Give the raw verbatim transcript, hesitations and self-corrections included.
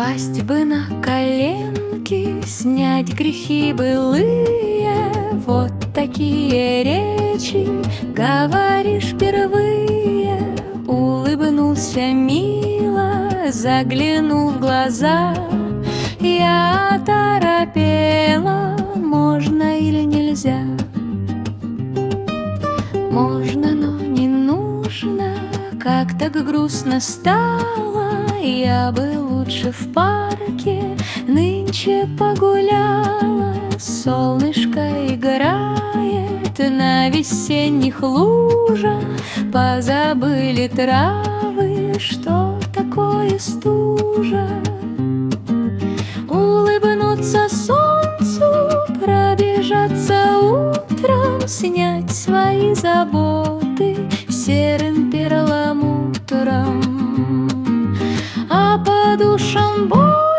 Пасть бы на коленки, снять грехи былые. Вот такие речи говоришь впервые. Улыбнулся мило, заглянул в глаза. Я оторопела, можно или нельзя? Можно, но не нужно, как так грустно стало. Я бы лучше в парке нынче погуляла. Солнышко играет на весенних лужах. Позабыли травы, что такое стужа. Улыбнуться солнцу, пробежаться утром, снять свои заботы серым перламутром. А по душам боль